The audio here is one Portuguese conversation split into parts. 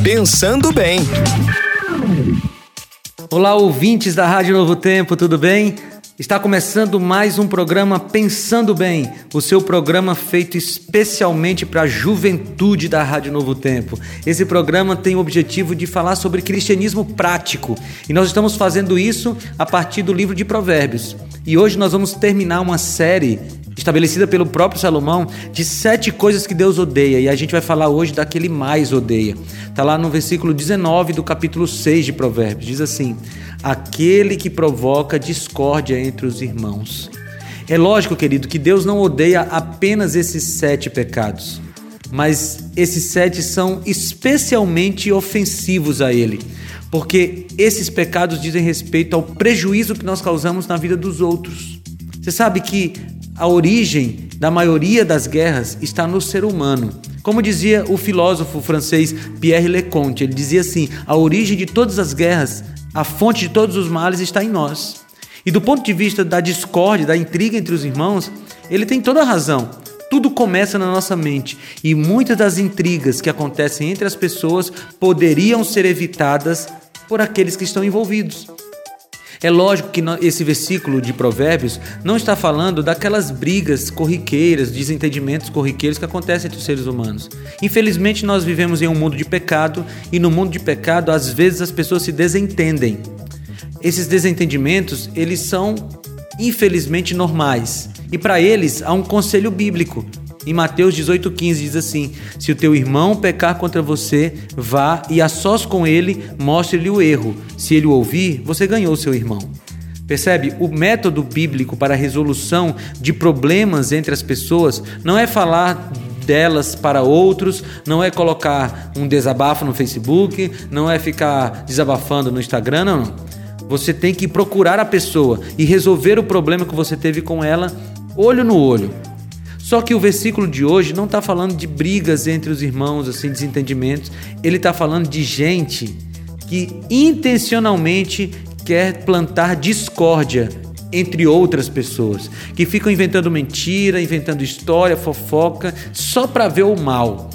Pensando Bem. Olá, ouvintes da Rádio Novo Tempo, tudo bem? Está começando mais um programa Pensando Bem, o seu programa feito especialmente para a juventude da Rádio Novo Tempo. Esse programa tem o objetivo de falar sobre cristianismo prático e nós estamos fazendo isso a partir do livro de Provérbios. E hoje nós vamos terminar uma série estabelecida pelo próprio Salomão de 7 coisas que Deus odeia, e a gente vai falar hoje daquele mais odeia. Está lá no versículo 19 do capítulo 6 de Provérbios, diz assim: aquele que provoca discórdia entre os irmãos. É lógico, querido, que Deus não odeia apenas esses 7 pecados, mas esses 7 são especialmente ofensivos a Ele, porque esses pecados dizem respeito ao prejuízo que nós causamos na vida dos outros. Você sabe que a origem da maioria das guerras está no ser humano. Como dizia o filósofo francês Pierre Leconte, ele dizia assim: a origem de todas as guerras, a fonte de todos os males está em nós. E do ponto de vista da discórdia, da intriga entre os irmãos, ele tem toda a razão. Tudo começa na nossa mente, e muitas das intrigas que acontecem entre as pessoas poderiam ser evitadas por aqueles que estão envolvidos. É lógico que esse versículo de Provérbios não está falando daquelas brigas corriqueiras, desentendimentos corriqueiros que acontecem entre os seres humanos. Infelizmente, nós vivemos em um mundo de pecado, e no mundo de pecado, às vezes, as pessoas se desentendem. Esses desentendimentos, eles são, infelizmente, normais. E para eles, há um conselho bíblico. Em Mateus 18,15 diz assim: se o teu irmão pecar contra você, vá e a sós com ele, mostre-lhe o erro. Se ele o ouvir, você ganhou seu irmão. Percebe? O método bíblico para a resolução de problemas entre as pessoas não é falar delas para outros, não é colocar um desabafo no Facebook, não é ficar desabafando no Instagram, não. Você tem que procurar a pessoa e resolver o problema que você teve com ela, olho no olho. Só que o versículo de hoje não está falando de brigas entre os irmãos, assim, desentendimentos. Ele está falando de gente que intencionalmente quer plantar discórdia entre outras pessoas, que ficam inventando mentira, inventando história, fofoca, só para ver o mal.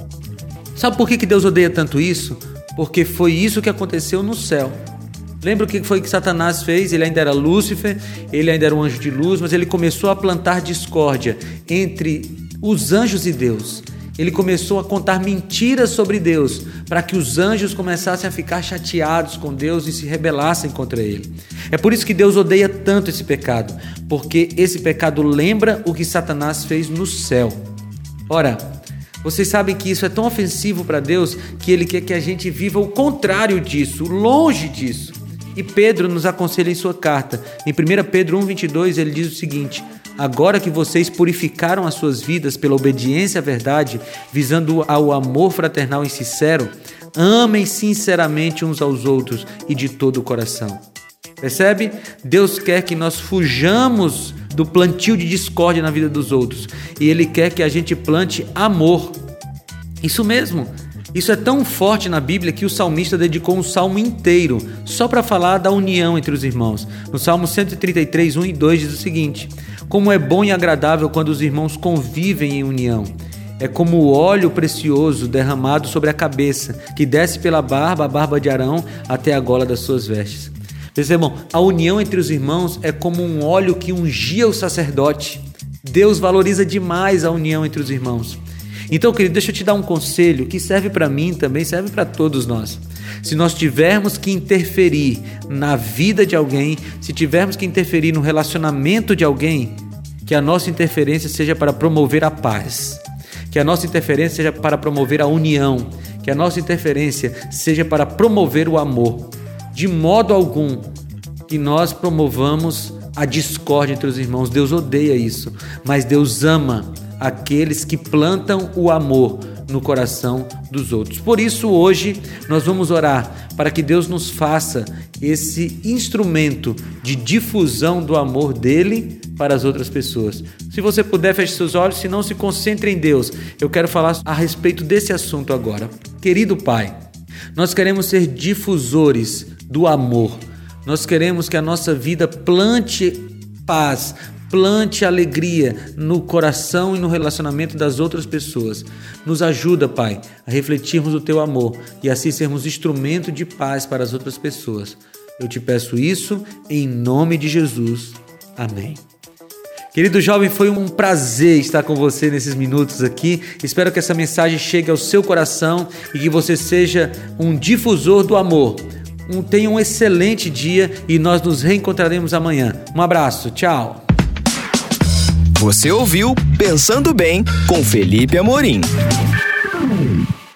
Sabe por que Deus odeia tanto isso? Porque foi isso que aconteceu no céu. Lembra o que foi que Satanás fez? Ele ainda era Lúcifer, ele ainda era um anjo de luz, mas ele começou a plantar discórdia entre os anjos e Deus. Ele começou a contar mentiras sobre Deus, para que os anjos começassem a ficar chateados com Deus e se rebelassem contra ele. É por isso que Deus odeia tanto esse pecado, porque esse pecado lembra o que Satanás fez no céu. Ora, vocês sabem que isso é tão ofensivo para Deus que Ele quer que a gente viva o contrário disso, longe disso. E Pedro nos aconselha em sua carta. Em 1 Pedro 1,22 ele diz o seguinte: agora que vocês purificaram as suas vidas pela obediência à verdade, visando ao amor fraternal e sincero, amem sinceramente uns aos outros e de todo o coração. Percebe? Deus quer que nós fujamos do plantio de discórdia na vida dos outros, e Ele quer que a gente plante amor. Isso mesmo. Isso é tão forte na Bíblia que o salmista dedicou um salmo inteiro só para falar da união entre os irmãos. No Salmo 133, 1 e 2 diz o seguinte: como é bom e agradável quando os irmãos convivem em união. É como o óleo precioso derramado sobre a cabeça, que desce pela barba, a barba de Arão, até a gola das suas vestes. Percebam, a união entre os irmãos é como um óleo que ungia o sacerdote. Deus valoriza demais a união entre os irmãos. Então, querido, deixa eu te dar um conselho que serve para mim também, serve para todos nós. Se nós tivermos que interferir na vida de alguém, se tivermos que interferir no relacionamento de alguém, que a nossa interferência seja para promover a paz, que a nossa interferência seja para promover a união, que a nossa interferência seja para promover o amor. De modo algum que nós promovamos a discórdia entre os irmãos. Deus odeia isso, mas Deus ama aqueles que plantam o amor no coração dos outros. Por isso, hoje, nós vamos orar para que Deus nos faça esse instrumento de difusão do amor dele para as outras pessoas. Se você puder, feche seus olhos, se não, se concentre em Deus. Eu quero falar a respeito desse assunto agora. Querido Pai, nós queremos ser difusores do amor. Nós queremos que a nossa vida plante paz, Plante alegria no coração e no relacionamento das outras pessoas. Nos ajuda, Pai, a refletirmos o Teu amor e assim sermos instrumento de paz para as outras pessoas. Eu te peço isso em nome de Jesus. Amém. Querido jovem, foi um prazer estar com você nesses minutos aqui. Espero que essa mensagem chegue ao seu coração e que você seja um difusor do amor. Tenha um excelente dia e nós nos reencontraremos amanhã. Um abraço, tchau. Você ouviu Pensando Bem com Felipe Amorim.